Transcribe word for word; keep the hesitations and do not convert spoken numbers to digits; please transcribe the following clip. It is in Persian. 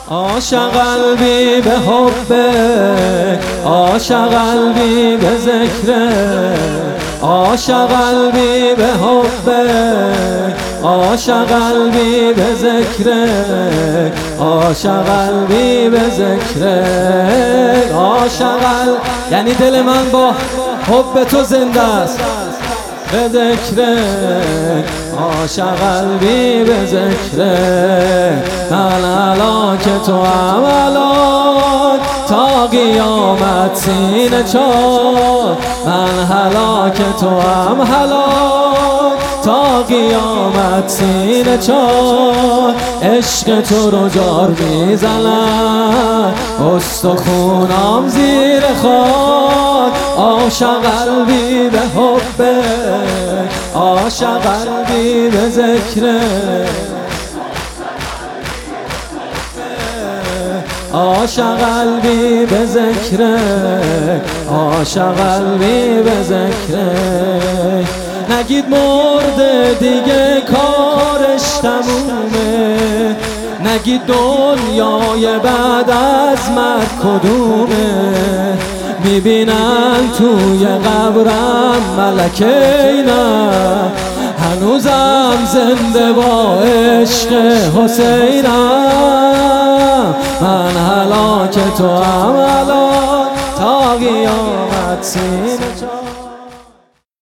عاشق قلبی به حبه، عاشق قلبی به ذکره، عاشق قلبی به حبه، عاشق قلبی به ذکره، عاشق قلبی به ذکره، عاشق قلب یعنی دل من با حب تو زنده است به ذکره، عاشق قلبی به ذکره. من الان که تو هم الان تا قیامت سینه چار، من حالا که تو هم حالا تا قیامت سینه چار، عشق تو رو جار میزنم استخونام زیر خاک، عاشق قلبی به حبه، عاشق قلبی به ذکره، عاشق قلبی به ذکره، عاشق قلبی به ذکره. نگید مرده دیگه کارش تمومه، نگید دنیای بعد از مرگ کدومه، میبینن توی قبرم ملکینا، هنوزم زنده با عشق حسینم. من حالا که تو هم الان تا قیامت سینه چار